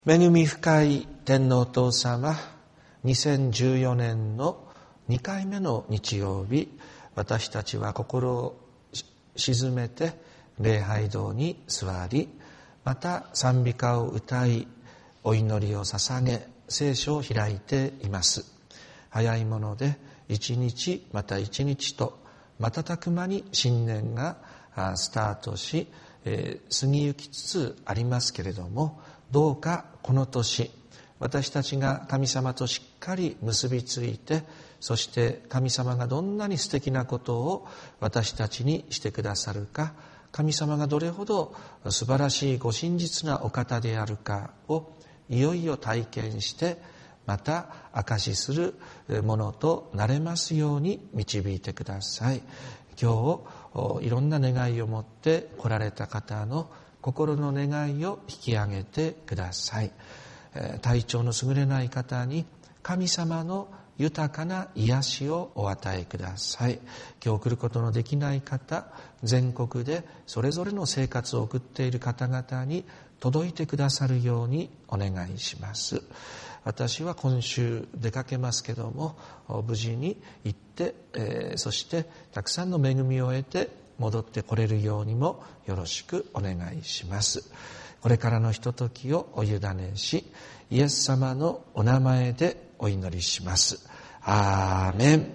恵み深い天皇お父様、2014年の2回目の日曜日、私たちは心を静めて礼拝堂に座り、また賛美歌を歌い、お祈りを捧げ、聖書を開いています。早いもので一日また一日と瞬く間に新年がスタートし、過ぎゆきつつありますけれども、どうかこの年、私たちが神様としっかり結びついて、そして神様がどんなに素敵なことを私たちにしてくださるか、神様がどれほど素晴らしいご真実なお方であるかをいよいよ体験して、また証しするものとなれますように導いてください。今日いろんな願いを持って来られた方の心の願いを引き上げてください。体調の優れない方に神様の豊かな癒しをお与えください。今日来ることのできない方、全国でそれぞれの生活を送っている方々に届いてくださるようにお願いします。私は今週出かけますけども、無事に行って、そしてたくさんの恵みを得て戻ってこれるようにもよろしくお願いします。これからのひとときをお委ねし、イエス様のお名前でお祈りします。アーメン。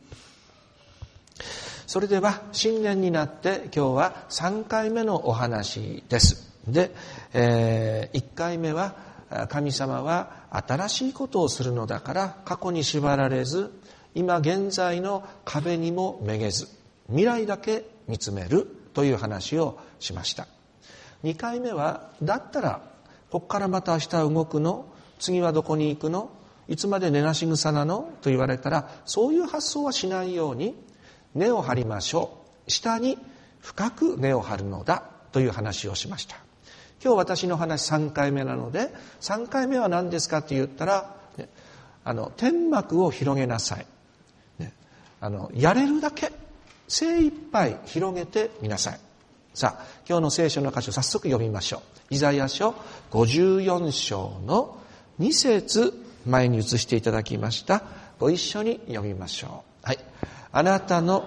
それでは新年になって今日は3回目のお話です。で、1回目は神様は新しいことをするのだから過去に縛られず、今現在の壁にもめげず、未来だけ見つめるという話をしました。2回目は、だったらここからまた明日動くの、次はどこに行くの、いつまで寝なし草なのと言われたら、そういう発想はしないように根を張りましょう。下に深く根を張るのだという話をしました。今日私の話3回目なので、3回目は何ですかって言ったら、天幕を広げなさい、やれるだけ精一杯広げてみなさい。さあ、今日の聖書の箇所早速読みましょう。イザヤ書54章の2節、前に移していただきました。ご一緒に読みましょう。はい。あなたの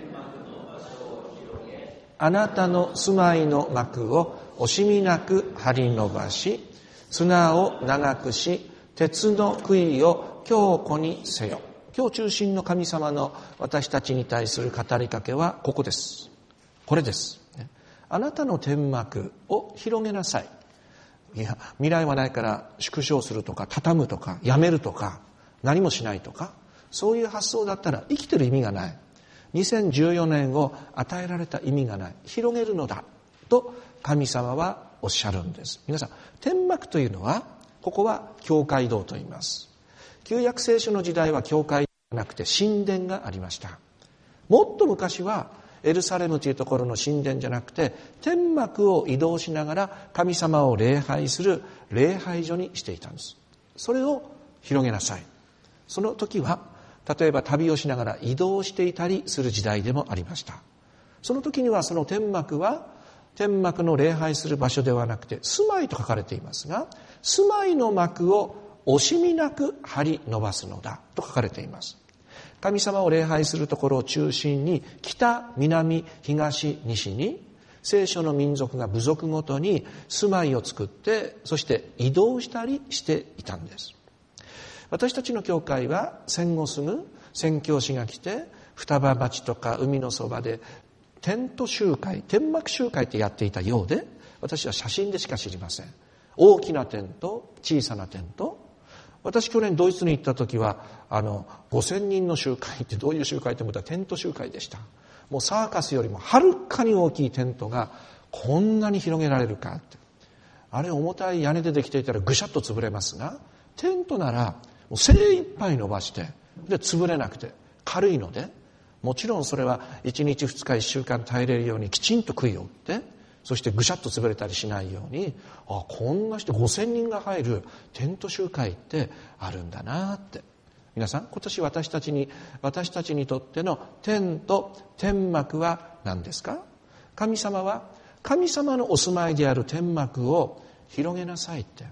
住まいの幕を惜しみなく張り伸ばし、綱を長くし、鉄の杭を強固にせよ。今日中心の神様の私たちに対する語りかけはここです。これです。あなたの天幕を広げなさい。いや、未来はないから縮小するとか畳むとかやめるとか何もしないとか、そういう発想だったら生きてる意味がない。2014年を与えられた意味がない。広げるのだと神様はおっしゃるんです。皆さん、天幕というのは、ここは教会堂と言います。旧約聖書の時代は教会じゃなくて神殿がありました。もっと昔はエルサレムというところの神殿じゃなくて、天幕を移動しながら神様を礼拝する礼拝所にしていたんです。それを広げなさい。その時は例えば旅をしながら移動していたりする時代でもありました。その時にはその天幕は天幕の礼拝する場所ではなくて住まいと書かれていますが、住まいの幕を惜しみなく張り伸ばすのだと書かれています。神様を礼拝するところを中心に北、南、東、西に聖書の民族が部族ごとに住まいを作って、そして移動したりしていたんです。私たちの教会は戦後すぐ宣教師が来て、双葉町とか海のそばでテント集会、天幕集会ってやっていたようで、私は写真でしか知りません。大きなテント、小さなテント。私去年ドイツに行った時は5000人の集会ってどういう集会と思ったらテント集会でした。もうサーカスよりもはるかに大きいテントがこんなに広げられるかって。あれ重たい屋根でできていたらぐしゃっと潰れますが、テントならもう精一杯伸ばして、で潰れなくて軽いので、もちろんそれは1日2日1週間耐えれるようにきちんと杭を打って、そしてぐしゃっと潰れたりしないように、こんな人5000人が入るテント集会ってあるんだなって。皆さん、今年私たちにとっての天と天幕は何ですか？神様は神様のお住まいである天幕を広げなさいって。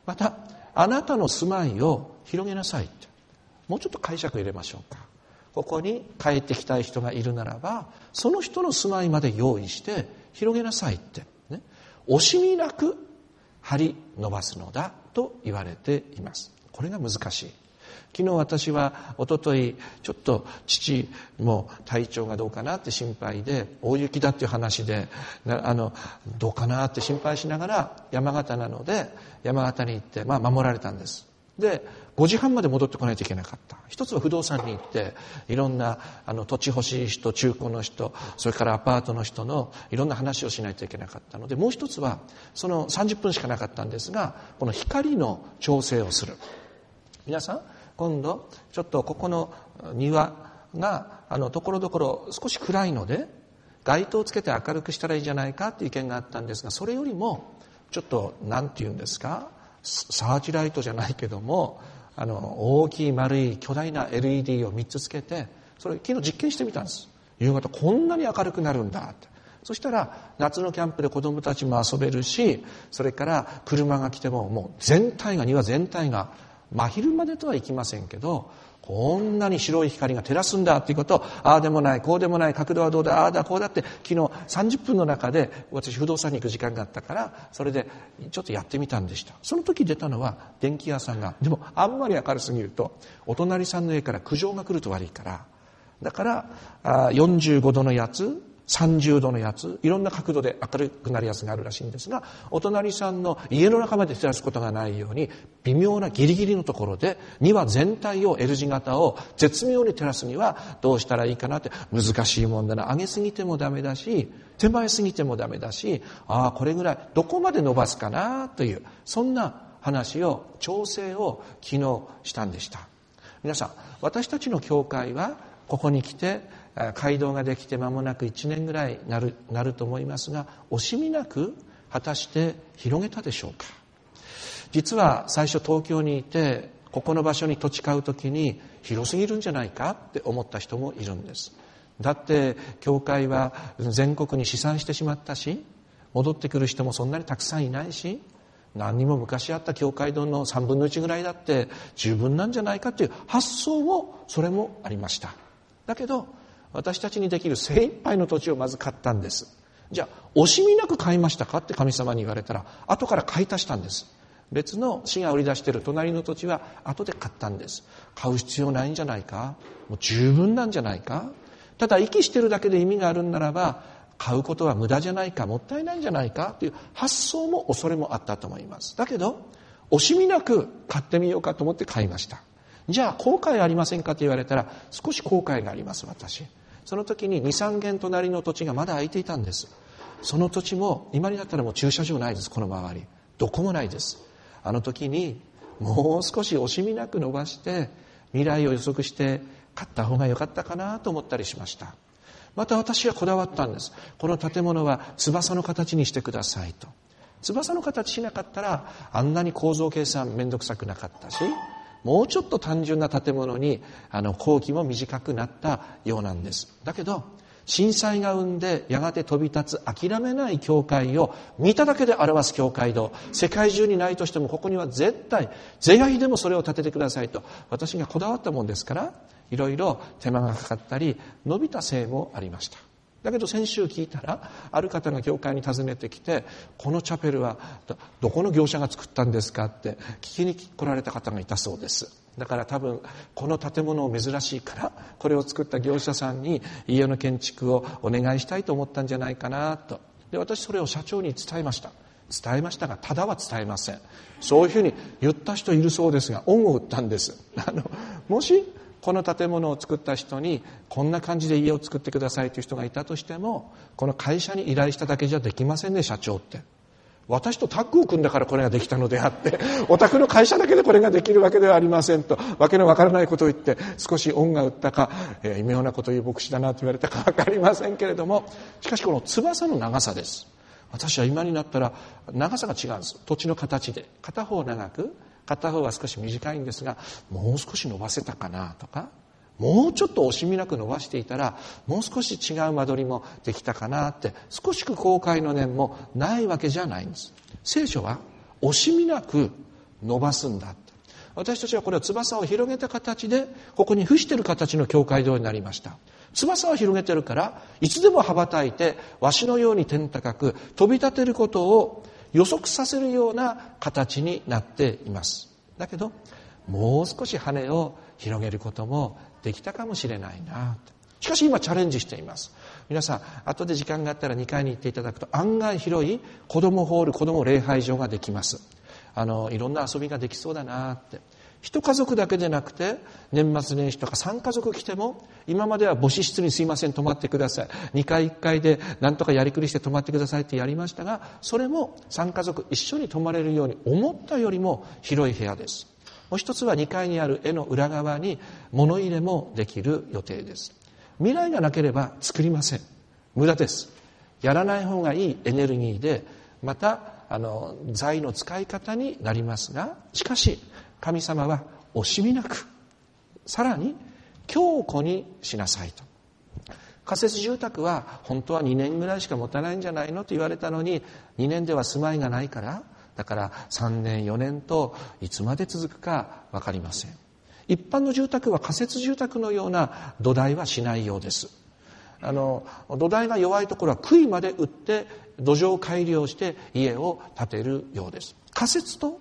またあなたの住まいを広げなさいって。もうちょっと解釈入れましょうか。ここに帰ってきたい人がいるならば、その人の住まいまで用意して広げなさいって、ね、惜しみなく張り伸ばすのだと言われています。これが難しい。昨日私は一昨日ちょっと父も体調がどうかなって心配で、大雪だっていう話でどうかなって心配しながら山形なので山形に行って守られたんです。で5時半まで戻ってこないといけなかった。一つは不動産に行っていろんな土地欲しい人、中古の人、それからアパートの人のいろんな話をしないといけなかったので、もう一つはその30分しかなかったんですが、この光の調整をする。皆さん今度ちょっとここの庭がところどころ少し暗いので街灯をつけて明るくしたらいいんじゃないかっていう意見があったんですが、それよりもちょっとなんて言うんですか、サーチライトじゃないけども大きい丸い巨大な LED を3つつけて、それ昨日実験してみたんです。夕方こんなに明るくなるんだって。そしたら夏のキャンプで子供たちも遊べるし、それから車が来てももう庭全体が真昼までとはいきませんけど、こんなに白い光が照らすんだっていうことを、ああでもないこうでもない、角度はどうだ、ああだこうだって昨日30分の中で私不動産に行く時間があったから、それでちょっとやってみたんでした。その時出たのは電気屋さんが、でもあんまり明るすぎるとお隣さんの家から苦情が来ると悪いから、だから45度のやつ、30度のやつ、いろんな角度で明るくなるやつがあるらしいんですが、お隣さんの家の中まで照らすことがないように微妙なギリギリのところで庭全体を L 字型を絶妙に照らすにはどうしたらいいかなって。難しいもんだな。上げすぎてもダメだし手前すぎてもダメだし、これぐらいどこまで伸ばすかなという、そんな話を調整を昨日したんでした。皆さん、私たちの教会はここに来て街道ができて間もなく1年ぐらいなると思いますが、惜しみなく果たして広げたでしょうか。実は最初東京にいてここの場所に土地買うときに広すぎるんじゃないかって思った人もいるんです。だって教会は全国に試算してしまったし、戻ってくる人もそんなにたくさんいないし、何にも昔あった教会堂の3分の1ぐらいだって十分なんじゃないかっていう発想もそれもありました。だけど私たちにできる精一杯の土地をまず買ったんです。じゃあ惜しみなく買いましたかって神様に言われたら、後から買い足したんです。別の市が売り出している隣の土地は後で買ったんです。買う必要ないんじゃないか、もう十分なんじゃないか、ただ息してるだけで意味があるんならば買うことは無駄じゃないか、もったいないんじゃないかという発想も恐れもあったと思います。だけど惜しみなく買ってみようかと思って買いました。じゃあ後悔ありませんかと言われたら、少し後悔があります。私その時に 2,3 軒隣の土地がまだ空いていたんです。その土地も今になったらもう駐車場ないです。この周りどこもないです。あの時にもう少し惜しみなく伸ばして未来を予測して買った方が良かったかなと思ったりしました。また私はこだわったんです。この建物は翼の形にしてくださいと。翼の形しなかったらあんなに構造計算めんどくさくなかったし、もうちょっと単純な建物に工期も短くなったようなんです。だけど震災が生んでやがて飛び立つ諦めない教会を見ただけで表す教会堂、世界中にないとしてもここには絶対是が非でもそれを建ててくださいと私がこだわったもんですから、いろいろ手間がかかったり伸びたせいもありました。だけど先週聞いたら、ある方が教会に訪ねてきて、このチャペルはどこの業者が作ったんですかって聞きに来られた方がいたそうです。だから多分この建物を珍しいからこれを作った業者さんに家の建築をお願いしたいと思ったんじゃないかなと。で私それを社長に伝えましたが、ただは伝えません。そういうふうに言った人いるそうですが、恩を売ったんです。もしこの建物を作った人にこんな感じで家を作ってくださいという人がいたとしても、この会社に依頼しただけじゃできませんね。社長って私とタッグを組んだからこれができたのであって、お宅の会社だけでこれができるわけではありませんと、わけのわからないことを言って少し恩が売ったか、微妙なことを言う牧師だなと言われたかわかりませんけれども、しかしこの翼の長さです。私は今になったら長さが違うんです。土地の形で片方長く片方は少し短いんですが、もう少し伸ばせたかなとか、もうちょっと惜しみなく伸ばしていたらもう少し違う間取りもできたかなって、少し後悔の念もないわけじゃないんです。聖書は惜しみなく伸ばすんだって。私たちはこれを翼を広げた形で、ここに伏している形の教会堂になりました。翼を広げてるから、いつでも羽ばたいて、ワシのように天高く飛び立てることを予測させるような形になっています。だけど、もう少し羽を広げることもできたかもしれないな。しかし今チャレンジしています。皆さん、後で時間があったら2階に行っていただくと、案外広い子供ホール、子供礼拝場ができます。いろんな遊びができそうだなって。一家族だけでなくて、年末年始とか3家族来ても、今までは母子室にすいません泊まってください、2階1階で何とかやりくりして泊まってくださいってやりましたが、それも3家族一緒に泊まれるように思ったよりも広い部屋です。もう一つは2階にある絵の裏側に物入れもできる予定です。未来がなければ作りません。無駄です。やらない方がいいエネルギーで、また財の使い方になりますが、しかし神様は惜しみなく、さらに強固にしなさいと。仮設住宅は本当は2年ぐらいしか持たないんじゃないのと言われたのに、2年では住まいがないから、だから3年4年といつまで続くか分かりません。一般の住宅は仮設住宅のような土台はしないようです。土台が弱いところは杭まで打って土壌改良して家を建てるようです。仮設と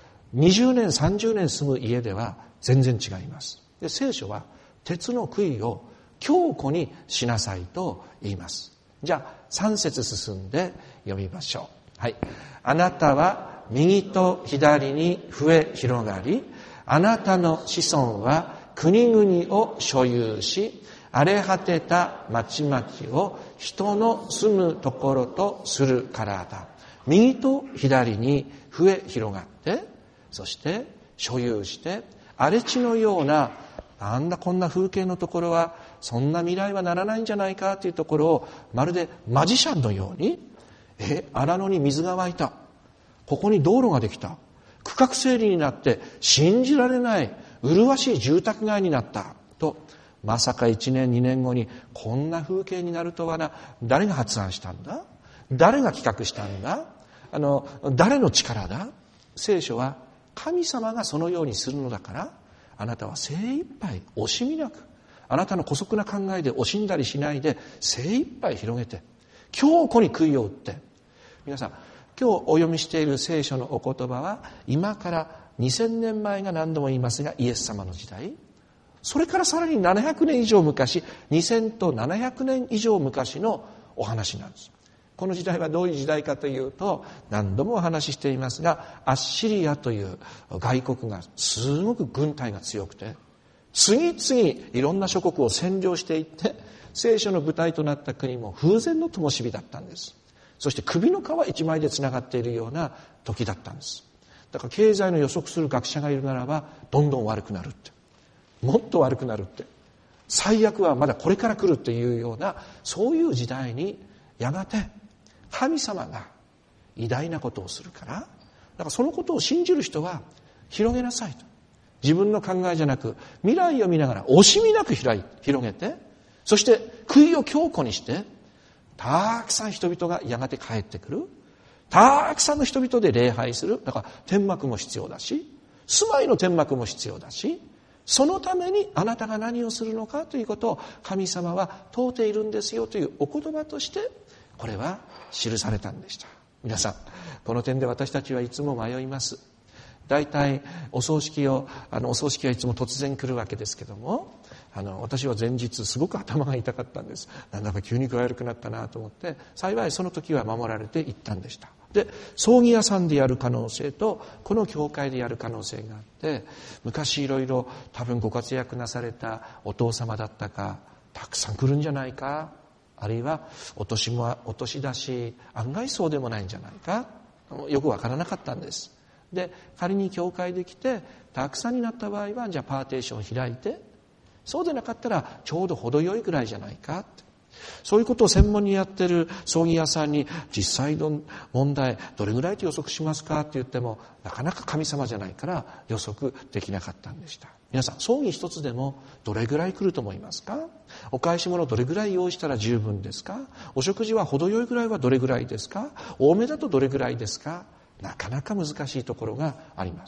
20年30年住む家では全然違います。で、聖書は鉄の杭を強固にしなさいと言います。じゃあ3節進んで読みましょう。はい。あなたは右と左に増え広がり、あなたの子孫は国々を所有し、荒れ果てた町々を人の住むところとするからだ。右と左に増え広がって、そして所有して、荒れ地のような、なんだこんな風景のところは、そんな未来はならないんじゃないかというところを、まるでマジシャンのように、荒野に水が湧いた。ここに道路ができた。区画整理になって、信じられない、麗しい住宅街になった。と、まさか1年2年後にこんな風景になるとはな。誰が発案したんだ？誰が企画したんだ？誰の力だ？聖書は神様がそのようにするのだから、あなたは精一杯惜しみなく、あなたの姑息な考えで惜しんだりしないで精一杯広げて、強固に杭を打って。皆さん、今日お読みしている聖書のお言葉は、今から2000年前が何度も言いますが、イエス様の時代、それからさらに700年以上昔、2000と700年以上昔のお話なんです。この時代はどういう時代かというと、何度もお話ししていますが、アッシリアという外国がすごく軍隊が強くて、次々いろんな諸国を占領していって、聖書の舞台となった国も風前の灯火だったんです。そして首の皮一枚でつながっているような時だったんです。だから経済の予測する学者がいるならば、どんどん悪くなるって。もっと悪くなるって。最悪はまだこれから来るっていうような、そういう時代にやがて神様が偉大なことをするから、だからそのことを信じる人は広げなさいと。自分の考えじゃなく、未来を見ながら惜しみなく広げて、そして杭を強固にして、たくさん人々がやがて帰ってくる。たくさんの人々で礼拝する。だから天幕も必要だし、住まいの天幕も必要だし、そのためにあなたが何をするのかということを神様は問うているんですよというお言葉として、これは記されたんでした。皆さん、この点で私たちはいつも迷います。大体お葬式はいつも突然来るわけですけども、私は前日すごく頭が痛かったんです。なんだか急に具合悪くなったなと思って、幸いその時は守られていったんでした。で、葬儀屋さんでやる可能性とこの教会でやる可能性があって、昔いろいろ多分ご活躍なされたお父様だったか、たくさん来るんじゃないか、あるいはお年だし案外そうでもないんじゃないか、よくわからなかったんです。で、仮に教会で来てたくさんになった場合は、じゃあパーテーションを開いて、そうでなかったらちょうど程よいぐらいじゃないかって、そういうことを専門にやってる葬儀屋さんに、実際の問題どれぐらいと予測しますかって言っても、なかなか神様じゃないから予測できなかったんでした。皆さん、葬儀一つでもどれぐらい来ると思いますか？お返し物どれぐらい用意したら十分ですか？お食事は程よいぐらいはどれぐらいですか？多めだとどれぐらいですか？なかなか難しいところがあります。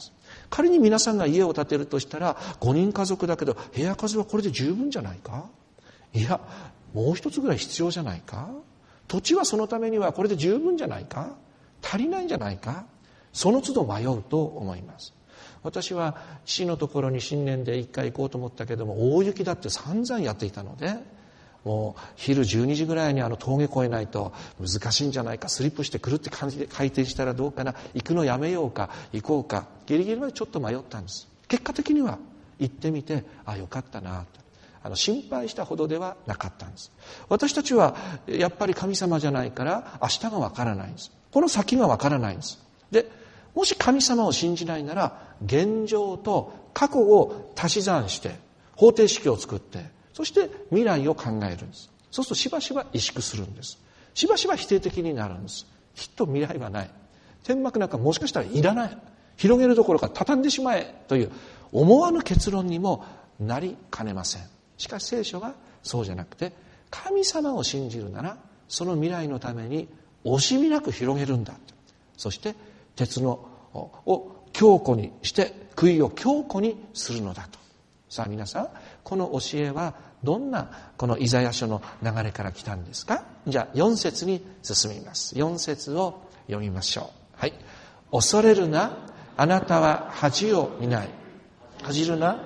仮に皆さんが家を建てるとしたら、5人家族だけど部屋数はこれで十分じゃないか？いや、もう一つぐらい必要じゃないか？土地はそのためにはこれで十分じゃないか？足りないんじゃないか？その都度迷うと思います。私は父のところに新年で一回行こうと思ったけども、大雪だって散々やっていたので、もう昼12時ぐらいに峠越えないと難しいんじゃないか、スリップしてくるって感じで回転したらどうかな、行くのやめようか行こうか、ギリギリまでちょっと迷ったんです。結果的には行ってみて、よかったなと、心配したほどではなかったんです。私たちはやっぱり神様じゃないから明日がわからないんです。この先がわからないんです。で、もし神様を信じないなら、現状と過去を足し算して方程式を作って、そして未来を考えるんです。そうするとしばしば萎縮するんです。しばしば否定的になるんです。きっと未来はない。天幕なんかもしかしたらいらない。広げるどころか畳んでしまえという思わぬ結論にもなりかねません。しかし聖書はそうじゃなくて、神様を信じるならその未来のために惜しみなく広げるんだ。そして鉄のを強固にして、杭を強固にするのだと。さあ皆さん、この教えはどんなこのイザヤ書の流れから来たんですか？じゃあ4節に進みます。4節を読みましょう。はい。恐れるな、あなたは恥を見ない。恥じるな、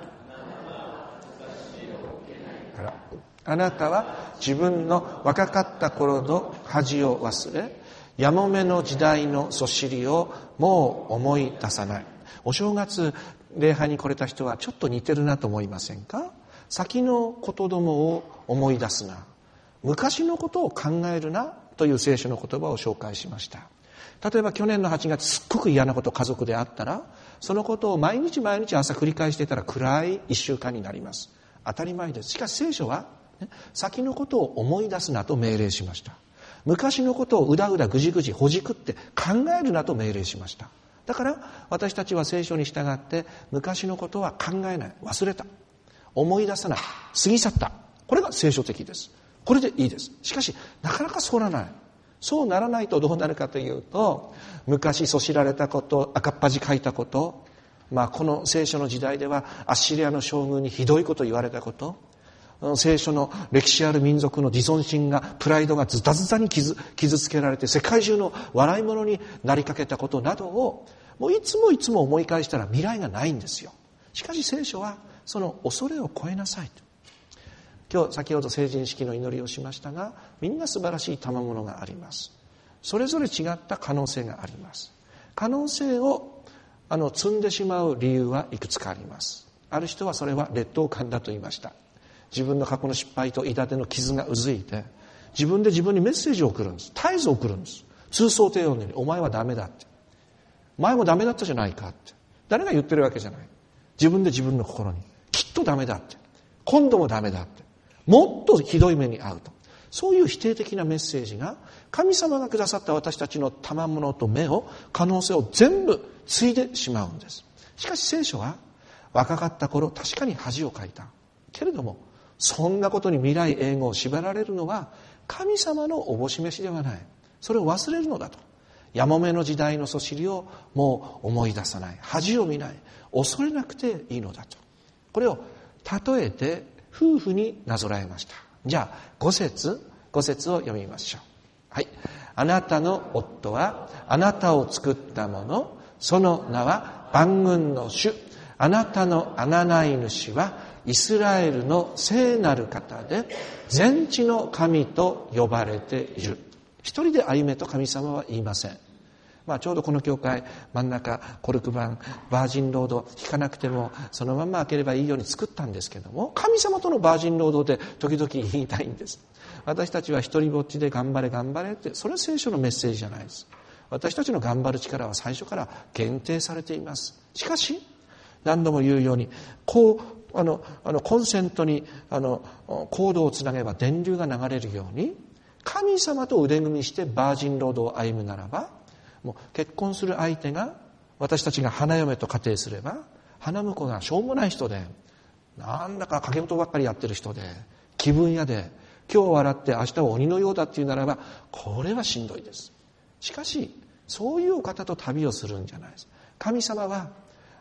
あなたは自分の若かった頃の恥を忘れ、やもめの時代のそしりをもう思い出さない。お正月礼拝に来れた人はちょっと似てるなと思いませんか？先のことどもを思い出すな、昔のことを考えるなという聖書の言葉を紹介しました。例えば去年の8月すっごく嫌なこと家族であったら、そのことを毎日毎日朝繰り返していたら暗い1週間になります。当たり前です。しかし聖書は先のことを思い出すなと命令しました。昔のことをうだうだぐじぐじほじくって考えるなと命令しました。だから私たちは聖書に従って昔のことは考えない、忘れた、思い出さない、過ぎ去った、これが聖書的です。これでいいです。しかしなかなかそうならない。そうならないとどうなるかというと、昔そしられたこと、赤っ恥かいたこと、この聖書の時代ではアッシリアの将軍にひどいこと言われたこと、聖書の歴史ある民族の自尊心が、プライドがズタズタに傷つけられて世界中の笑い物になりかけたことなどをもういつもいつも思い返したら未来がないんですよ。しかし聖書はその恐れを超えなさいと。今日先ほど成人式の祈りをしましたが、みんな素晴らしい賜物があります。それぞれ違った可能性があります。可能性を積んでしまう理由はいくつかあります。ある人はそれは劣等感だと言いました。自分の過去の失敗と痛手の傷がうずいて、自分で自分にメッセージを送るんです。絶えず送るんです。通奏低音に、お前はダメだって、前もダメだったじゃないかって、誰が言ってるわけじゃない。自分で自分の心に、きっとダメだって、今度もダメだって、もっとひどい目に遭うと、そういう否定的なメッセージが、神様がくださった私たちの賜物と目を、可能性を全部継いでしまうんです。しかし聖書は、若かった頃確かに恥をかいたけれども、そんなことに未来永劫を縛られるのは神様のおぼし召しではない。それを忘れるのだと。やもめの時代のそしりをもう思い出さない、恥を見ない、恐れなくていいのだと。これを例えて夫婦になぞらえました。じゃあ5節を読みましょう。はい。あなたの夫はあなたを作ったもの、その名は万軍の主、あなたの贖い主はイスラエルの聖なる方で、全地の神と呼ばれている。一人で歩めと神様は言いません。ちょうどこの教会真ん中コルク版バージンロード弾かなくてもそのまま開ければいいように作ったんですけども、神様とのバージンロードで時々言いたいんです。私たちは一人ぼっちで頑張れ頑張れって、それは聖書のメッセージじゃないです。私たちの頑張る力は最初から限定されています。しかし何度も言うように、コンセントにコードをつなげば電流が流れるように、神様と腕組みしてバージンロードを歩むならば、もう結婚する相手が私たちが花嫁と仮定すれば、花婿がしょうもない人で、なんだか掛け事ばっかりやってる人で、気分屋で、今日笑って明日は鬼のようだっていうならば、これはしんどいです。しかしそういうお方と旅をするんじゃないです。神様は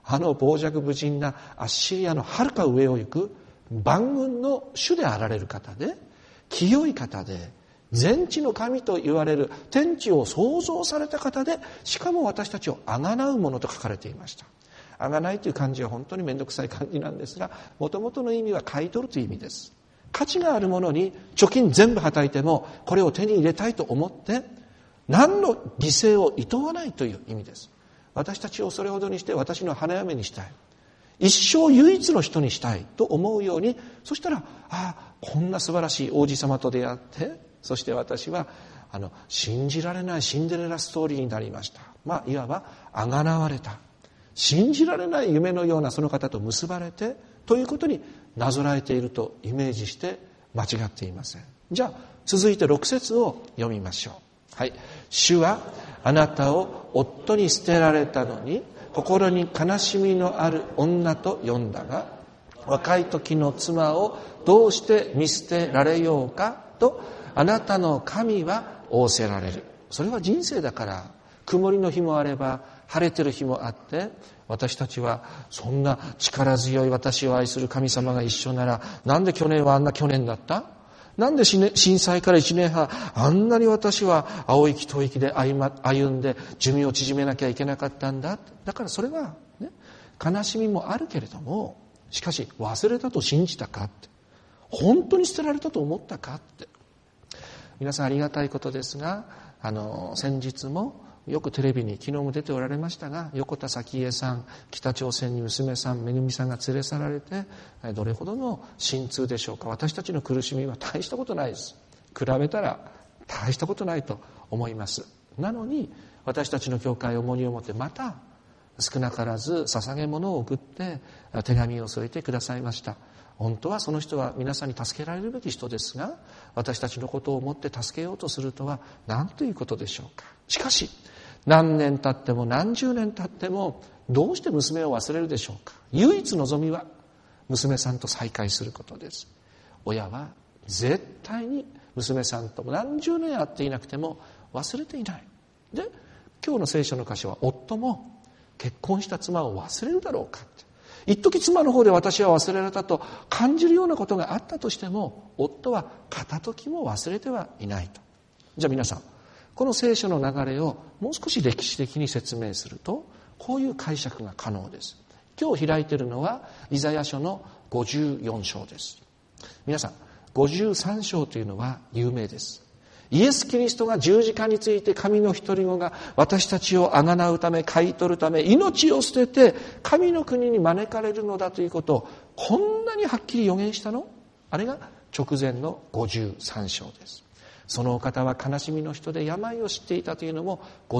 傍若無人なアッシリアのはるか上を行く万軍の主であられる方で、清い方で、全知の神と言われる天地を創造された方で、しかも私たちをあがなうものと書かれていました。あがないという漢字は本当にめんどくさい漢字なんですが、もともとの意味は買い取るという意味です。価値があるものに貯金全部はたいてもこれを手に入れたいと思って何の犠牲を厭わないという意味です。私たちをそれほどにして私の花嫁にしたい、一生唯一の人にしたいと思うように、そしたらこんな素晴らしい王子様と出会って、そして私は信じられないシンデレラストーリーになりました。いわばあがなわれた、信じられない夢のようなその方と結ばれてということになぞらえているとイメージして間違っていません。じゃあ続いて6節を読みましょう。はい。主はあなたを夫に捨てられたのに心に悲しみのある女と呼んだが、若い時の妻をどうして見捨てられようかとあなたの神は仰せられる。それは人生だから、曇りの日もあれば晴れてる日もあって、私たちはそんな力強い私を愛する神様が一緒なら、なんで去年はあんな去年だった？なんで震災から1年半あんなに私は青息吐息で歩んで寿命を縮めなきゃいけなかったんだ。だからそれは、ね、悲しみもあるけれども、しかし忘れたと信じたかって、本当に捨てられたと思ったかって、皆さんありがたいことですが、先日もよくテレビに昨日も出ておられましたが、横田早紀江さん、北朝鮮に娘さんめぐみさんが連れ去られて、どれほどの心痛でしょうか。私たちの苦しみは大したことないです。比べたら大したことないと思います。なのに私たちの教会を重荷を持って、また少なからず捧げ物を送って手紙を添えてくださいました。本当はその人は皆さんに助けられるべき人ですが、私たちのことを思って助けようとするとは何ということでしょうか。しかし何年経っても何十年経ってもどうして娘を忘れるでしょうか。唯一望みは娘さんと再会することです。親は絶対に娘さんと何十年会っていなくても忘れていない。で、今日の聖書の箇所は、夫も結婚した妻を忘れるだろうかって、一時妻の方で私は忘れられたと感じるようなことがあったとしても、夫は片時も忘れてはいないと。じゃあ皆さん、この聖書の流れをもう少し歴史的に説明すると、こういう解釈が可能です。今日開いているのはイザヤ書の54章です。皆さん、53章というのは有名です。イエス・キリストが十字架について、神の一人子が私たちをあがなうため、買い取るため、命を捨てて神の国に招かれるのだということをこんなにはっきり予言したの？あれが直前の53章です。そのお方は悲しみの人で病を知っていたというのも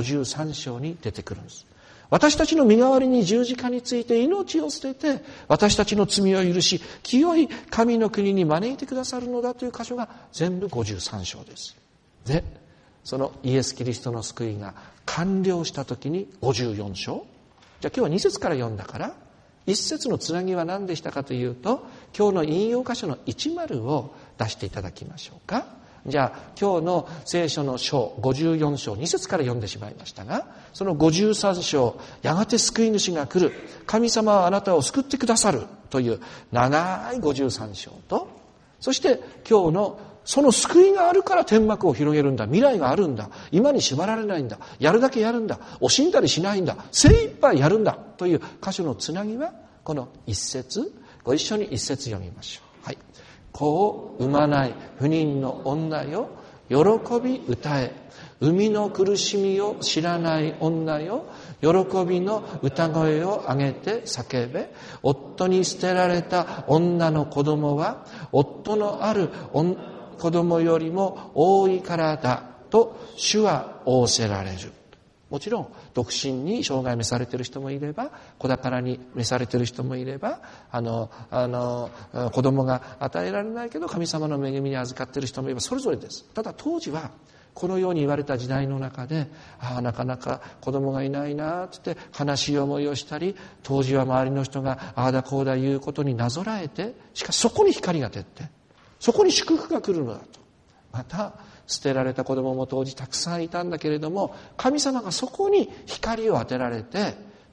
53章に出てくるんです。私たちの身代わりに十字架について命を捨てて、私たちの罪を許し、清い神の国に招いてくださるのだという箇所が全部53章です。で、そのイエス・キリストの救いが完了した時に54章。じゃあ今日は2節から読んだから、1節のつなぎは何でしたかというと、今日の引用箇所の10を出していただきましょうか。じゃあ今日の聖書の章54章2節から読んでしまいましたが、その53章、やがて救い主が来る、神様はあなたを救ってくださるという長い53章と、そして今日のその救いがあるから天幕を広げるんだ、未来があるんだ、今に縛られないんだ、やるだけやるんだ、惜しんだりしないんだ、精一杯やるんだという箇所のつなぎは、この一節、ご一緒に一節読みましょう。はい。子を産まない不妊の女よ、喜び歌え。産みの苦しみを知らない女よ、喜びの歌声を上げて叫べ。夫に捨てられた女の子供は、夫のある子供よりも多いからだと主は仰せられる。もちろん独身に生涯召されている人もいれば、子宝に召されている人もいれば、子供が与えられないけど神様の恵みに預かっている人もいれば、それぞれです。ただ当時はこのように言われた時代の中で、なかなか子供がいないなって悲しい思いをしたり、当時は周りの人がああだこうだ言うことになぞらえて、しかしそこに光が照って、そこに祝福が来るのだと。また捨てられた子供も当時たくさんいたんだけれども、神様がそこに光を当てられて、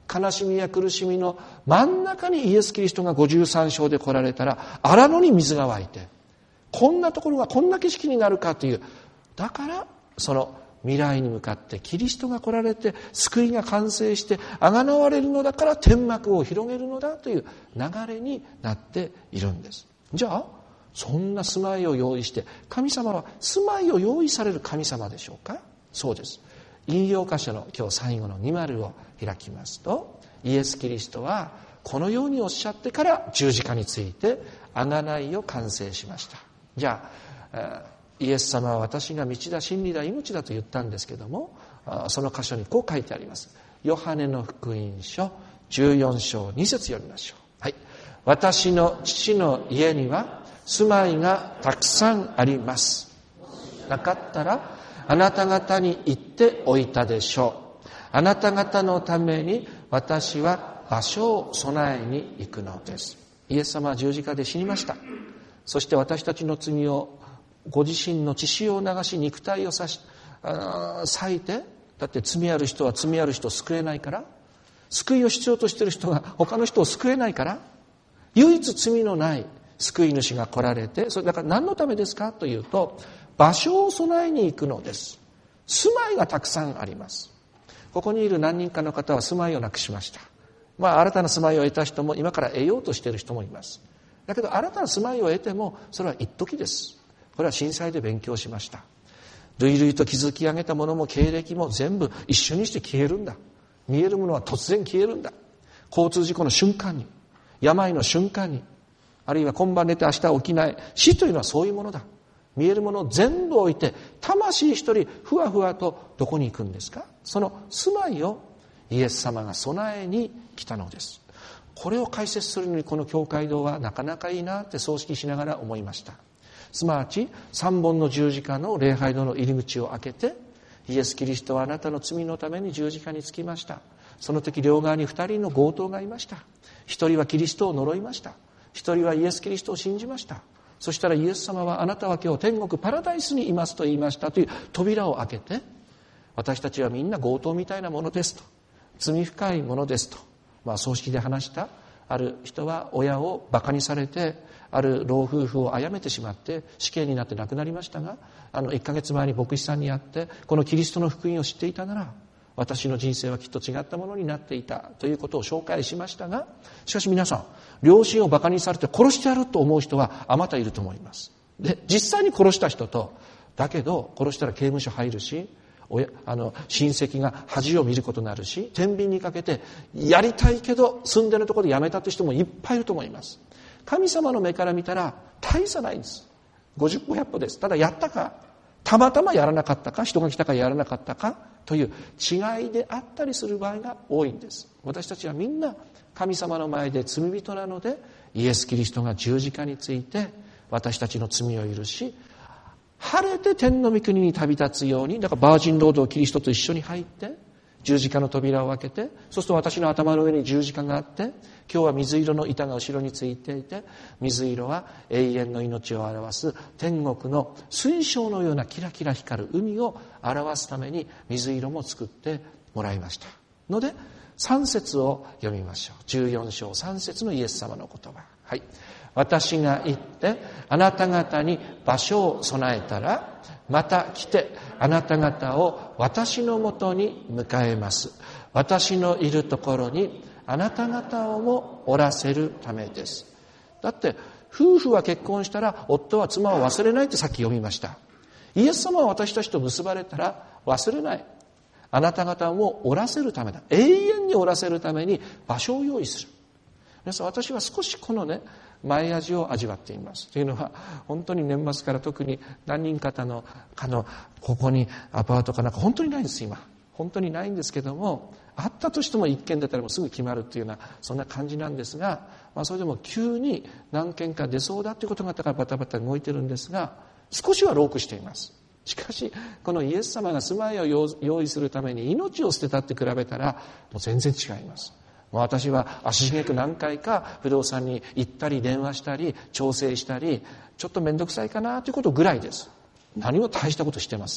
悲しみや苦しみの真ん中にイエス・キリストが53章で来られたら、荒野に水が湧いて、こんなところがこんな景色になるかという、だからその未来に向かってキリストが来られて救いが完成してあがなわれるのだから天幕を広げるのだという流れになっているんです。じゃあそんな住まいを用意して、神様は住まいを用意される神様でしょうか？そうです。引用箇所の今日最後の20を開きますと、イエス・キリストはこのようにおっしゃってから十字架について贖いを完成しました。じゃあイエス様は私が道だ真理だ命だと言ったんですけども、その箇所にこう書いてあります。ヨハネの福音書14章2節読みましょう。はい。私の父の家には住まいがたくさんあります。なかったらあなた方に言っておいたでしょう。あなた方のために私は場所を備えに行くのです。イエス様は十字架で死にました。そして私たちの罪をご自身の血潮を流し肉体を裂いて、だって罪ある人は罪ある人を救えないから、救いを必要としている人が他の人を救えないから、唯一罪のない救い主が来られて、それだから何のためですかというと、場所を備えに行くのです。住まいがたくさんあります。ここにいる何人かの方は住まいをなくしました。新たな住まいを得た人も今から得ようとしている人もいます。だけど新たな住まいを得てもそれは一時です。これは震災で勉強しました。類々と築き上げたものも経歴も全部一緒にして消えるんだ。見えるものは突然消えるんだ。交通事故の瞬間に、病の瞬間に、あるいは今晩寝て明日起きない。死というのはそういうものだ。見えるものを全部置いて、魂一人ふわふわとどこに行くんですか？その住まいをイエス様が備えに来たのです。これを解説するのにこの教会堂はなかなかいいなって葬式しながら思いました。すなわち3本の十字架の礼拝堂の入り口を開けて、イエス・キリストはあなたの罪のために十字架につきました。その時両側に2人の強盗がいました。1人はキリストを呪いました。1人はイエス・キリストを信じました。そしたらイエス様はあなたは今日天国パラダイスにいますと言いましたという扉を開けて、私たちはみんな強盗みたいなものですと、罪深いものですと、葬式で話したある人は親をバカにされて、ある老夫婦を殺めてしまって死刑になって亡くなりましたが、1ヶ月前に牧師さんに会ってこのキリストの福音を知っていたなら私の人生はきっと違ったものになっていたということを紹介しましたが、しかし皆さん、両親をバカにされて殺してやると思う人はあまたいると思います。で、実際に殺した人と、だけど殺したら刑務所入るし、親戚が恥を見ることになるし、天秤にかけてやりたいけど住んでるところでやめたという人もいっぱいいると思います。神様の目から見たら大差ないんです。50歩100歩です。ただやったか、たまたまやらなかったか、人が来たからやらなかったかという違いであったりする場合が多いんです。私たちはみんな神様の前で罪人なので、イエス・キリストが十字架について私たちの罪を許し、晴れて天の御国に旅立つように、だからバージンロードをキリストと一緒に入って十字架の扉を開けて、そうすると私の頭の上に十字架があって、今日は水色の板が後ろについていて、水色は永遠の命を表す天国の水晶のようなキラキラ光る海を表すために水色も作ってもらいましたので、3節を読みましょう。14章3節のイエス様の言葉。はい。私が行ってあなた方に場所を備えたら、また来てあなた方を私のもとに迎えます。私のいるところにあなた方をもおらせるためです。だって夫婦は結婚したら夫は妻を忘れないってさっき読みました。イエス様は私たちと結ばれたら忘れない。あなた方をもおらせるためだ。永遠におらせるために場所を用意する。皆さん、私は少しこの前味を味わっています。というのは、本当に年末から特に何人かのここにアパートかなんか本当にないんです今。本当にないんですけども、あったとしても一軒出たらもうすぐ決まるというようなそんな感じなんですが、それでも急に何軒か出そうだということがあったからバタバタ動いてるんですが、少しはロークしています。しかしこのイエス様が住まいを用意するために命を捨てたって比べたらもう全然違います。私は足しげく何回か不動産に行ったり電話したり調整したり、ちょっと面倒くさいかなということぐらいです。何も大したことしてません。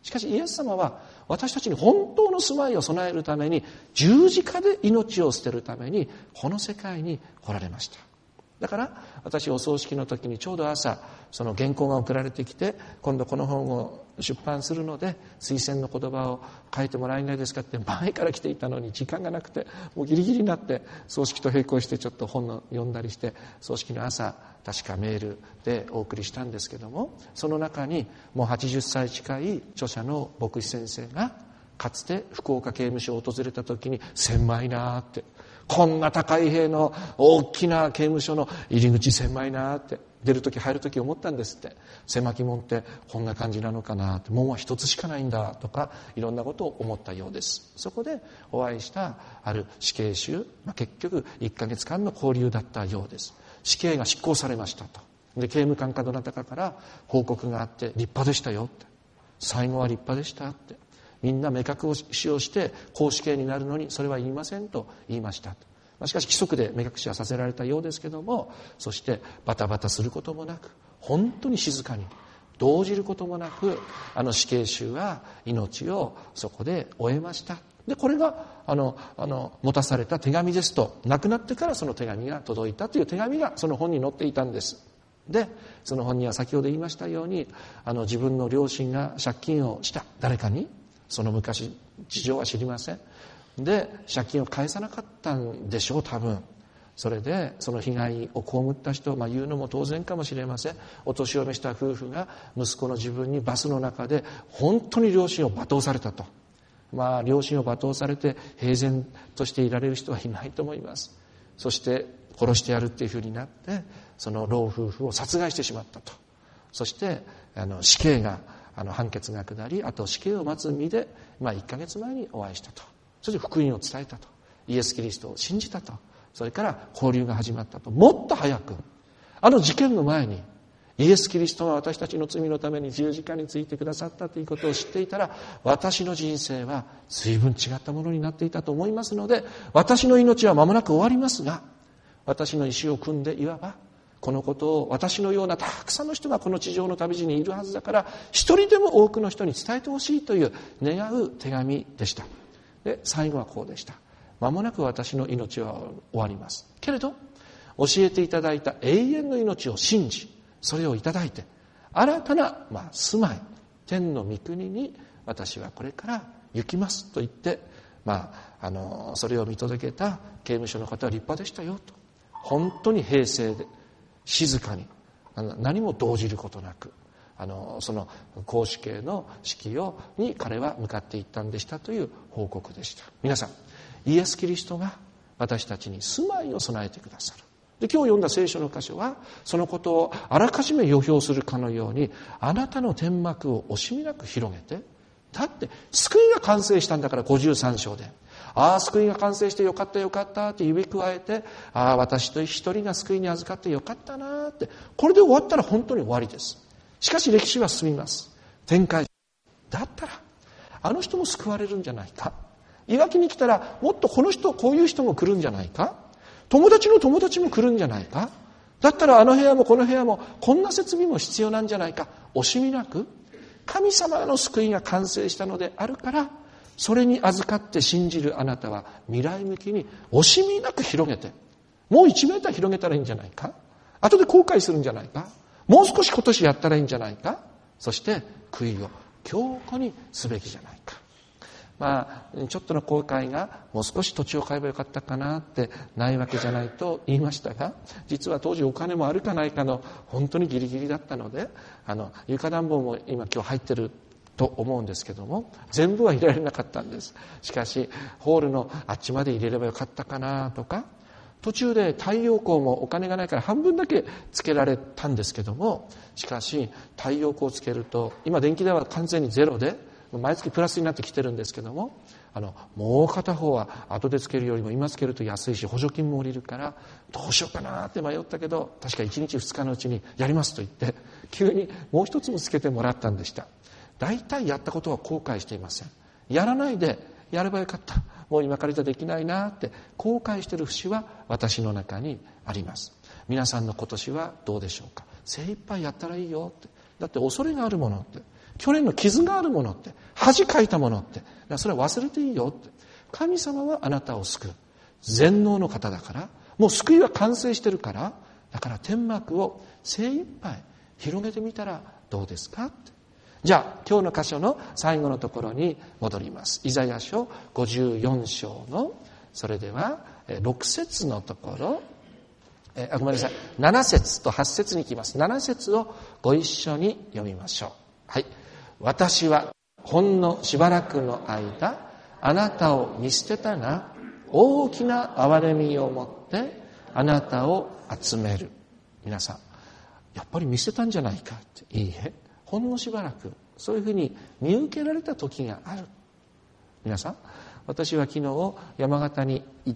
しかしイエス様は私たちに本当の住まいを備えるために、十字架で命を捨てるためにこの世界に来られました。だから私お葬式の時にちょうど朝その原稿が送られてきて、今度この本を出版するので推薦の言葉を書いてもらえないですかって前から来ていたのに時間がなくて、もうギリギリになって葬式と並行してちょっと本を読んだりして、葬式の朝確かメールでお送りしたんですけども、その中にもう80歳近い著者の牧師先生がかつて福岡刑務所を訪れた時に、狭いなって、こんな高い塀の大きな刑務所の入り口狭いなって、出る時入る時思ったんですって。狭き門ってこんな感じなのかなって、門は一つしかないんだとか、いろんなことを思ったようです。そこでお会いしたある死刑囚、結局1ヶ月間の交流だったようです。死刑が執行されましたと。で、刑務官かどなたかから報告があって、立派でしたよって、最後は立派でしたって、みんな目隠しをして絞死刑になるのにそれはいりませんと言いましたと。しかし規則で目隠しはさせられたようですけども、そしてバタバタすることもなく、本当に静かに動じることもなく、死刑囚は命をそこで終えました。で、これが持たされた手紙ですと、亡くなってからその手紙が届いたという手紙がその本に載っていたんです。で、その本には先ほど言いましたように、自分の両親が借金をした誰かに、その昔事情は知りません。で、借金を返さなかったんでしょう、多分。それでその被害を被った人、言うのも当然かもしれません。お年を召した夫婦が息子の自分にバスの中で本当に両親を罵倒されたと。両親を罵倒されて平然としていられる人はいないと思います。そして殺してやるっていうふうになって、その老夫婦を殺害してしまったと。そして死刑が判決が下り、あと死刑を待つ身で、1ヶ月前にお会いしたと。そして福音を伝えたと。イエス・キリストを信じたと。それから交流が始まったと。もっと早く、事件の前にイエス・キリストが私たちの罪のために十字架についてくださったということを知っていたら、私の人生は随分違ったものになっていたと思いますので、私の命は間もなく終わりますが、私の意志を組んでいわばこのことを私のようなたくさんの人がこの地上の旅路にいるはずだから、一人でも多くの人に伝えてほしいという願う手紙でした。で、最後はこうでした。間もなく私の命は終わります。けれど、教えていただいた永遠の命を信じ、それをいただいて、新たな、住まい、天の御国に私はこれから行きますと言って、それを見届けた刑務所の方は立派でしたよと。本当に平静で、静かに、何も動じることなく、その絞首刑の式に彼は向かっていったんでしたという報告でした。皆さん、イエス・キリストが私たちに住まいを備えてくださる。で、今日読んだ聖書の箇所はそのことをあらかじめ予表するかのように、あなたの天幕を惜しみなく広げて、だって救いが完成したんだから、53章で救いが完成してよかったよかったって指くわえて、私と一人が救いに預かってよかったなって、これで終わったら本当に終わりです。しかし歴史は進みます。展開だったらあの人も救われるんじゃないか、いわきに来たらもっとこの人こういう人も来るんじゃないか、友達の友達も来るんじゃないか、だったらあの部屋もこの部屋もこんな設備も必要なんじゃないか、惜しみなく神様の救いが完成したのであるから、それに預かって信じるあなたは未来向きに惜しみなく広げて、もう1メーター広げたらいいんじゃないか、後で後悔するんじゃないか、もう少し今年やったらいいんじゃないか、そして悔いを強固にすべきじゃないか。ちょっとの後悔がもう少し土地を買えばよかったかなってないわけじゃないと言いましたが、実は当時お金もあるかないかの本当にギリギリだったので、床暖房も今入ってると思うんですけども、全部は入れられなかったんです。しかしホールのあっちまで入れればよかったかなとか、途中で太陽光もお金がないから半分だけつけられたんですけども、しかし太陽光をつけると今電気代は完全にゼロで毎月プラスになってきてるんですけども、もう片方は後でつけるよりも今つけると安いし補助金も下りるからどうしようかなって迷ったけど、確か1日2日のうちにやりますと言って急にもう一つもつけてもらったんでした。大体やったことは後悔していません。やらないでやればよかった、もう今からじゃできないなって後悔している節は私の中にあります。皆さんの今年はどうでしょうか。精一杯やったらいいよって、だって恐れがあるものって、 去年の傷があるものって、恥かいたものって、それは忘れていいよって。神様はあなたを救う。全能の方だから、もう救いは完成してるから、だから天幕を精一杯広げてみたらどうですかって。じゃあ今日の箇所の最後のところに戻ります。イザヤ書54章のそれでは6節のところ、ごめんなさい、7節と8節に行きます。7節をご一緒に読みましょう。はい。私はほんのしばらくの間あなたを見捨てたが、大きな憐れみを持ってあなたを集める。皆さん、やっぱり見捨てたんじゃないかって。いいえ、ほんのしばらくそういうふうに見受けられた時がある。皆さん、私は昨日山形に行って、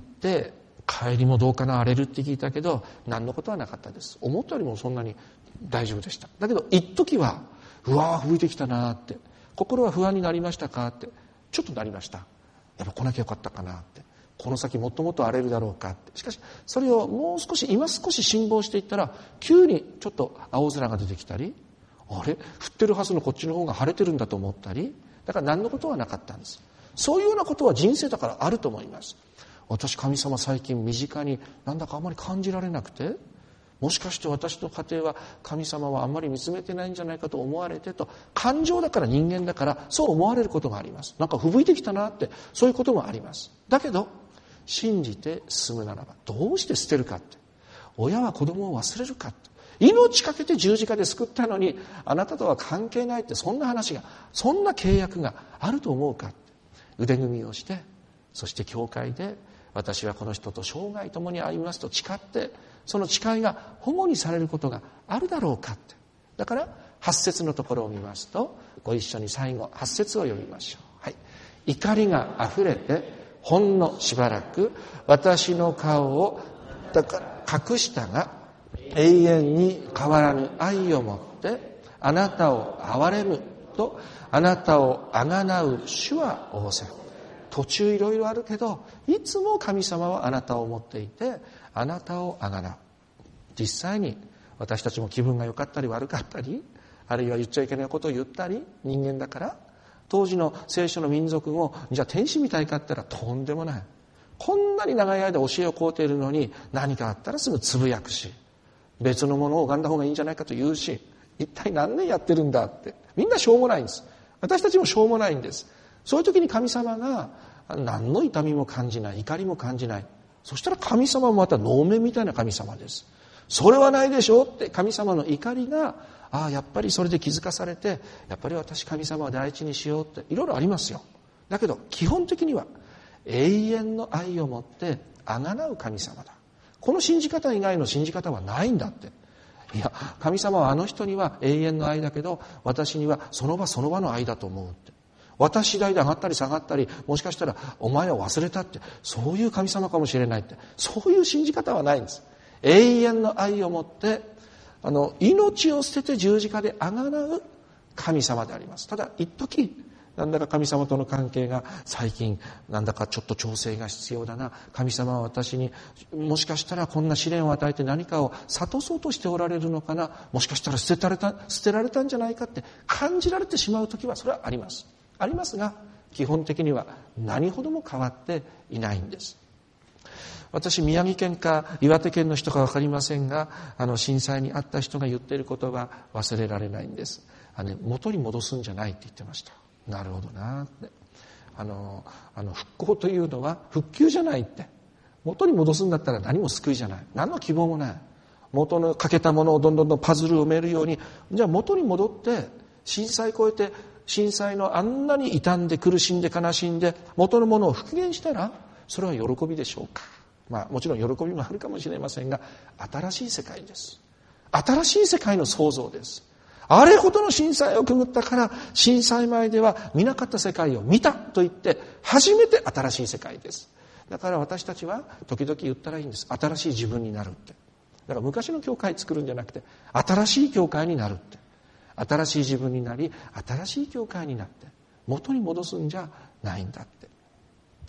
帰りもどうかな、荒れるって聞いたけど何のことはなかったです。思ったよりもそんなに大丈夫でした。だけど一時はうわー吹いてきたなって、心は不安になりましたかって、ちょっとなりました。やっぱ来なきゃよかったかなって、この先もっともっと荒れるだろうかって。しかしそれをもう少し今少し辛抱していったら、急にちょっと青空が出てきたり、あれ降ってるはずのこっちの方が晴れてるんだと思ったり、だから何のことはなかったんです。そういうようなことは人生だからあると思います。私、神様最近身近になんだかあまり感じられなくて、もしかして私の家庭は神様はあんまり見つめてないんじゃないかと思われてと、感情だから、人間だからそう思われることがあります。なんか吹雪いてきたなって、そういうこともあります。だけど信じて進むならば、どうして捨てるかって。親は子供を忘れるかって。命かけて十字架で救ったのにあなたとは関係ないって、そんな話が、そんな契約があると思うかって。腕組みをして、そして教会で私はこの人と生涯共に歩みますと誓って、その誓いが保護にされることがあるだろうかって。だから8節のところを見ますと、ご一緒に最後8節を読みましょう。はい。怒りがあふれてほんのしばらく私の顔を隠したが、永遠に変わらぬ愛をもってあなたを憐れむと、あなたをあがなう主は仰せ。途中いろいろあるけど、いつも神様はあなたを思っていて、あなたをあがなう。実際に私たちも気分が良かったり悪かったり、あるいは言っちゃいけないことを言ったり、人間だから、当時の聖書の民族もじゃあ天使みたいかって言ったらとんでもない。こんなに長い間教えを請うているのに、何かあったらすぐつぶやくし、別のものを拝んだ方がいいんじゃないかと言うし、一体何年やってるんだって。みんなしょうもないんです。私たちもしょうもないんです。そういう時に神様が何の痛みも感じない、怒りも感じない。そしたら神様もまた能面みたいな神様です。それはないでしょって神様の怒りが、やっぱりそれで気づかされて、やっぱり私神様を第一にしようっていろいろありますよ。だけど基本的には永遠の愛を持ってあがなう神様だ。この信じ方以外の信じ方はないんだって。いや、神様はあの人には永遠の愛だけど、私にはその場その場の愛だと思うって。私次第で上がったり下がったり、もしかしたらお前を忘れたって、そういう神様かもしれないって、そういう信じ方はないんです。永遠の愛を持って命を捨てて十字架であがなう神様であります。ただ一時なんだか神様との関係が最近なんだかちょっと調整が必要だな、神様は私にもしかしたらこんな試練を与えて何かを諭そうとしておられるのかな、もしかしたら捨てられたんじゃないかって感じられてしまう時はそれはありますが、基本的には何ほども変わっていないんです。私、宮城県か岩手県の人か分かりませんが、震災にあった人が言っていることが忘れられないんです。元に戻すんじゃないって言ってました。なるほどなって。復興というのは復旧じゃないって。元に戻すんだったら何も救いじゃない。何の希望もない。元の欠けたものをどんどんパズルを埋めるように、じゃあ元に戻って震災超えて、震災のあんなに傷んで苦しんで悲しんで元のものを復元したら、それは喜びでしょうか。もちろん喜びもあるかもしれませんが、新しい世界です。新しい世界の創造です。あれほどの震災をくぐったから、震災前では見なかった世界を見たと言って、初めて新しい世界です。だから私たちは時々言ったらいいんです。新しい自分になるって。だから昔の教会作るんじゃなくて、新しい教会になるって。新しい自分になり、新しい教会になって、元に戻すんじゃないんだって。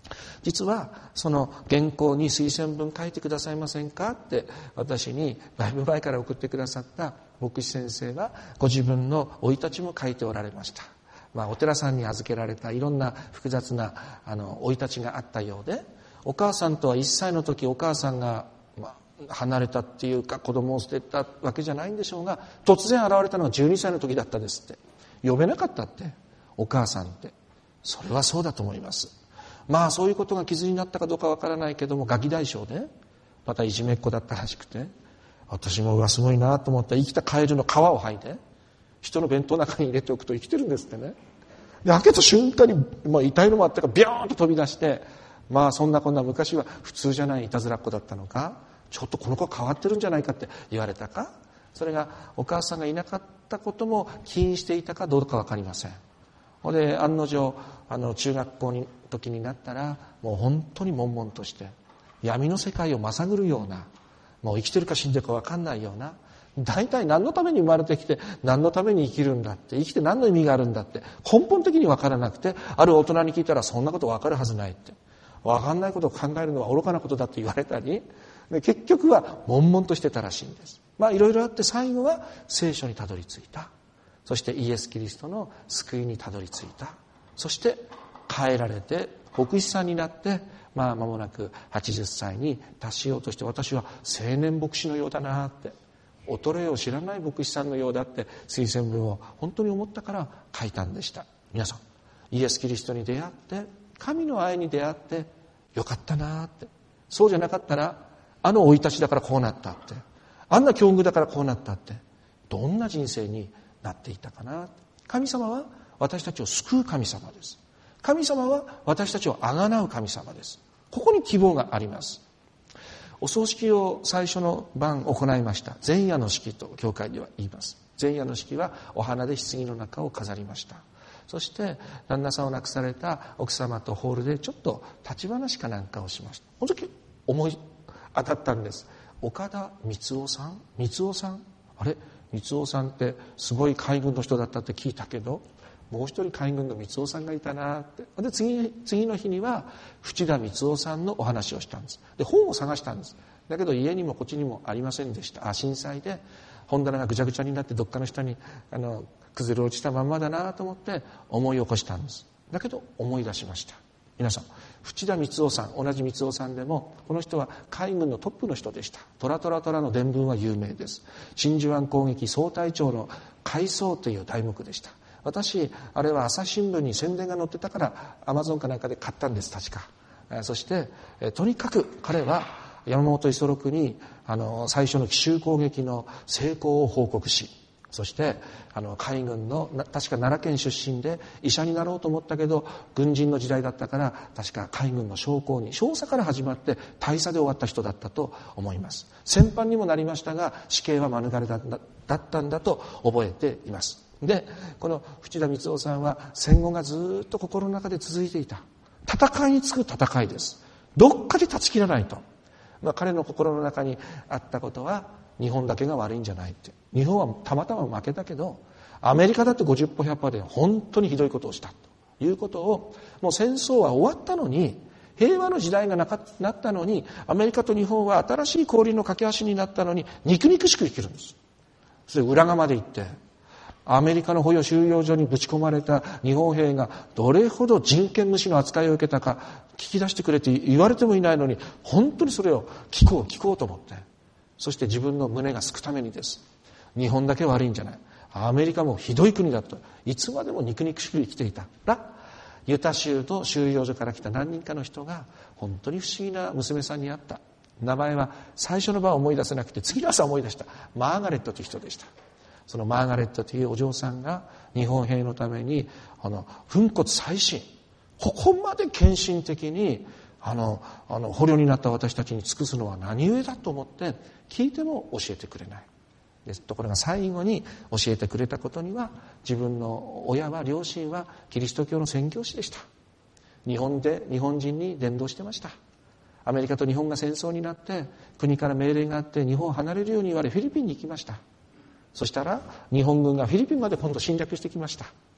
実はその原稿に推薦文書いてくださいませんかって私にだいぶ前から送ってくださった牧師先生はご自分の生い立ちも書いておられました。お寺さんに預けられたいろんな複雑な生い立ちがあったようで、お母さんとは1歳の時お母さんが離れたっていうか子供を捨てたわけじゃないんでしょうが、突然現れたのが12歳の時だったですって。呼べなかったって、お母さんって。それはそうだと思います。そういうことが傷になったかどうかわからないけども、ガキ大将でまたいじめっ子だったらしくて、私もすごいなと思ったら、生きたカエルの皮を剥いで人の弁当の中に入れておくと生きてるんですってね。で開けた瞬間に、痛いのもあったからビョーンと飛び出して、そんなこんな昔は普通じゃないいたずらっ子だったのか、ちょっとこの子変わってるんじゃないかって言われたか、それがお母さんがいなかったことも起因していたかどうか分かりません。で案の定中学校の時になったら、もう本当に悶々として闇の世界をまさぐるような、もう生きてるか死んでるか分かんないような、大体何のために生まれてきて何のために生きるんだって、生きて何の意味があるんだって根本的に分からなくて、ある大人に聞いたらそんなこと分かるはずないって、分かんないことを考えるのは愚かなことだって言われたり、結局は悶々としてたらしいんです。いろいろあって最後は聖書にたどり着いた。そしてイエス・キリストの救いにたどり着いた。そして変えられて牧師さんになって、間もなく80歳に達しようとして、私は青年牧師のようだなって、衰えを知らない牧師さんのようだって推薦文を本当に思ったから書いたんでした。皆さん、イエス・キリストに出会って、神の愛に出会ってよかったなって、そうじゃなかったら生い立ちだからこうなったって、あんな境遇だからこうなったって、どんな人生になっていたかな。神様は私たちを救う神様です。神様は私たちを贖う神様です。ここに希望があります。お葬式を最初の晩行いました。前夜の式と教会では言います。前夜の式はお花で棺の中を飾りました。そして旦那さんを亡くされた奥様とホールでちょっと立ち話かなんかをしました。この時思い当たったんです。岡田光夫さん、あれ、光夫さんってすごい海軍の人だったって聞いたけど、もう一人海軍の光夫さんがいたなって。で次の日には淵田光夫さんのお話をしたんです。で本を探したんです。だけど家にもこっちにもありませんでした。震災で本棚がぐちゃぐちゃになってどっかの下に崩れ落ちたまんまだなと思って思い起こしたんです。だけど思い出しました。皆さん、淵田光夫さん、同じ光夫さんでもこの人は海軍のトップの人でした。トラトラトラの伝聞は有名です。真珠湾攻撃総隊長の海曹という題目でした。私あれは朝日新聞に宣伝が載ってたからアマゾンかなんかで買ったんです、確か。そしてとにかく彼は山本五十六に最初の奇襲攻撃の成功を報告し、そして海軍の確か奈良県出身で医者になろうと思ったけど軍人の時代だったから確か海軍の将校に、少佐から始まって大佐で終わった人だったと思います。戦犯にもなりましたが死刑は免れだったんだと覚えています。でこの淵田光夫さんは戦後がずっと心の中で続いていた戦いにつく戦いです。どっかで断ち切らないと。彼の心の中にあったことは、日本だけが悪いんじゃないって。日本はたまたま負けたけどアメリカだって50歩100歩で本当にひどいことをしたということを、もう戦争は終わったのに、平和の時代がなったのに、アメリカと日本は新しい交流の架け橋になったのに肉々しく生きるんです。それで裏側まで行ってアメリカの捕虜収容所にぶち込まれた日本兵がどれほど人権無視の扱いを受けたか聞き出してくれて言われてもいないのに、本当にそれを聞こうと思って、そして自分の胸がすくためにです。日本だけ悪いんじゃない、アメリカもひどい国だといつまでも肉々しく生きていたら、ユタ州の収容所から来た何人かの人が本当に不思議な娘さんに会った。名前は最初の晩思い出せなくて次の朝思い出した。マーガレットという人でした。そのマーガレットというお嬢さんが日本兵のために粉骨砕身、ここまで献身的に捕虜になった私たちに尽くすのは何故だと思って聞いても教えてくれない。ところが最後に教えてくれたことには、自分の両親はキリスト教の宣教師でした。日本で日本人に伝道してました。アメリカと日本が戦争になって国から命令があって日本を離れるように言われフィリピンに行きました。そしたら日本軍がフィリピンまで今度侵略してきました。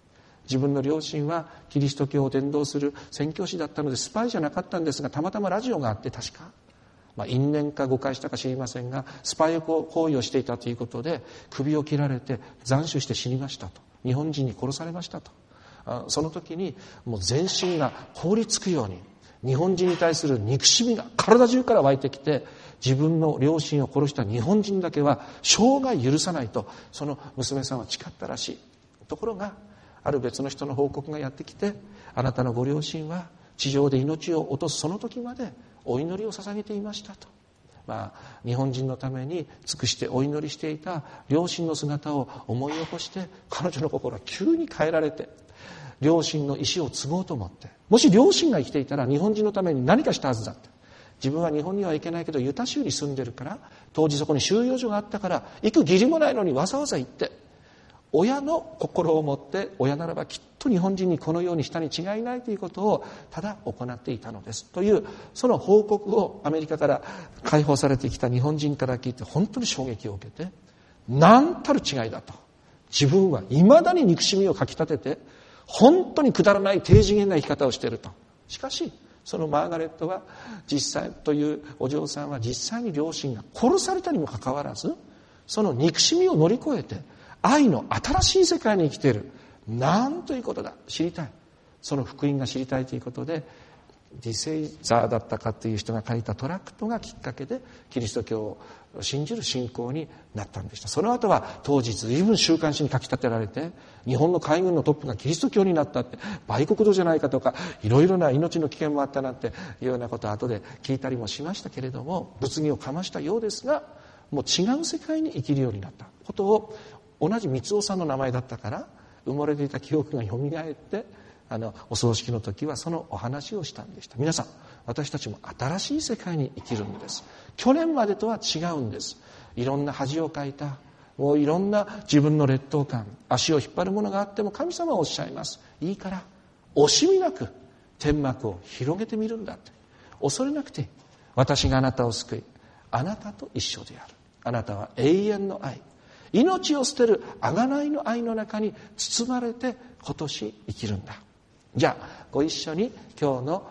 自分の両親はキリスト教を伝道する宣教師だったのでスパイじゃなかったんですが、たまたまラジオがあって、確か因縁か誤解したか知りませんが、スパイ行為をしていたということで首を切られて斬首して死にましたと、日本人に殺されましたと。その時にもう全身が凍りつくように日本人に対する憎しみが体中から湧いてきて、自分の両親を殺した日本人だけは生涯許さないと、その娘さんは誓ったらしい。ところがある別の人の報告がやってきて、あなたのご両親は地上で命を落とすその時までお祈りを捧げていましたと。日本人のために尽くしてお祈りしていた両親の姿を思い起こして、彼女の心は急に変えられて、両親の意思を継ごうと思って、もし両親が生きていたら日本人のために何かしたはずだって。自分は日本には行けないけどユタ州に住んでるから、当時そこに収容所があったから行く義理もないのにわざわざ行って、親の心を持って親ならばきっと日本人にこのようにしたに違いないということをただ行っていたのですという、その報告をアメリカから解放されてきた日本人から聞いて本当に衝撃を受けて、何たる違いだと。自分は未だに憎しみをかき立てて本当にくだらない低次元な生き方をしていると。しかしそのマーガレットは実際というお嬢さんは実際に両親が殺されたにもかかわらず、その憎しみを乗り越えて愛の新しい世界に生きている。なんということだ、知りたい。その福音が知りたいということで、ディセイザーだったかという人が書いたトラクトがきっかけでキリスト教を信じる信仰になったんでした。その後は当時随分週刊誌に書き立てられて、日本の海軍のトップがキリスト教になったって、売国奴じゃないかとか、いろいろな命の危険もあったなんていうようなことを後で聞いたりもしましたけれども、物議をかましたようですが、もう違う世界に生きるようになったことを、同じ三尾さんの名前だったから埋もれていた記憶が蘇って、お葬式の時はそのお話をしたんでした。皆さん、私たちも新しい世界に生きるんです。去年までとは違うんです。いろんな恥をかいた、もういろんな自分の劣等感、足を引っ張るものがあっても神様はおっしゃいます。いいから惜しみなく天幕を広げてみるんだって。恐れなくて、私があなたを救い、あなたと一緒である。あなたは永遠の愛、命を捨てる贖いの愛の中に包まれて今年生きるんだ。じゃあご一緒に今日の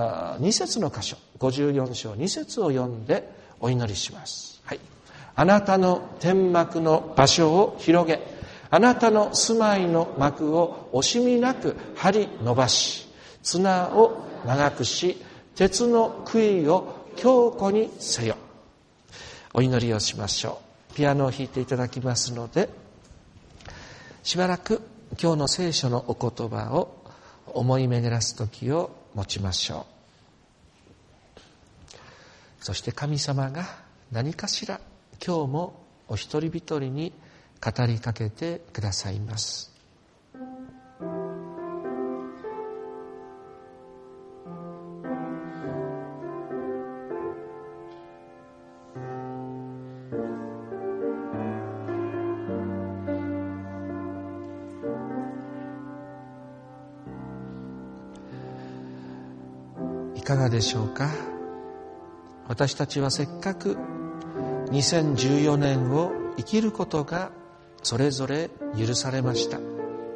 2節の箇所、54章2節を読んでお祈りします。はい。あなたの天幕の場所を広げ、あなたの住まいの幕を惜しみなく張り伸ばし、綱を長くし、鉄の杭を強固にせよ。お祈りをしましょう。ピアノを弾いていただきますので、しばらく今日の聖書のお言葉を思い巡らす時を持ちましょう。そして神様が何かしら今日もお一人一人に語りかけてくださいます。いかがでしょうか。私たちはせっかく2014年を生きることがそれぞれ許されました。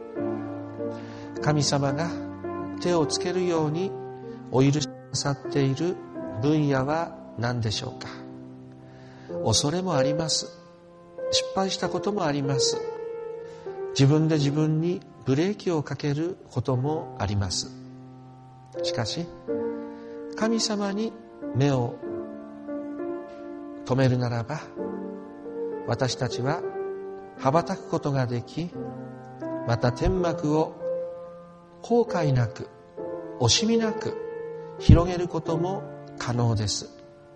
神様が手をつけるようにお許しなさっている分野は何でしょうか。恐れもあります。失敗したこともあります。自分で自分にブレーキをかけることもあります。しかし神様に目を止めるならば、私たちは羽ばたくことができ、また天幕を後悔なく惜しみなく広げることも可能です。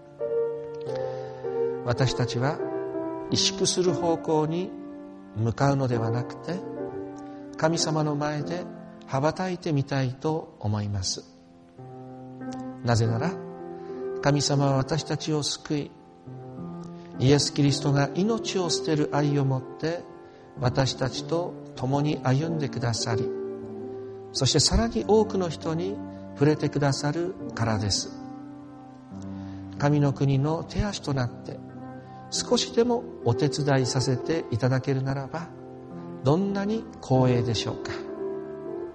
私たちは萎縮する方向に向かうのではなくて、神様の前で羽ばたいてみたいと思います。なぜなら神様は私たちを救い、イエス・キリストが命を捨てる愛をもって私たちと共に歩んでくださり、そしてさらに多くの人に触れてくださるからです。神の国の手足となって少しでもお手伝いさせていただけるならば、どんなに光栄でしょうか。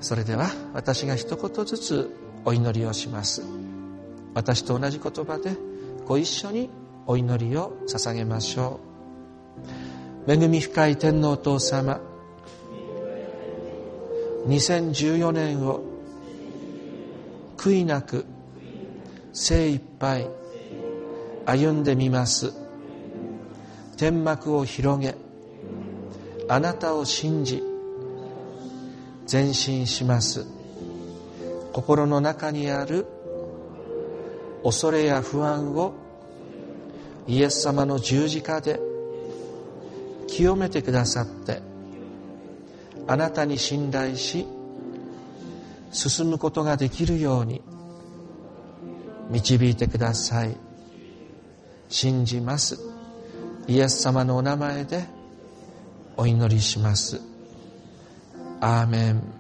それでは私が一言ずつお祈りをします。私と同じ言葉でご一緒にお祈りを捧げましょう。恵み深い天皇お父様、2014年を悔いなく精一杯歩んでみます。天幕を広げ、あなたを信じ前進します。心の中にある恐れや不安をイエス様の十字架で清めてくださって、あなたに信頼し進むことができるように導いてください。信じます。イエス様のお名前でお祈りします。アーメン。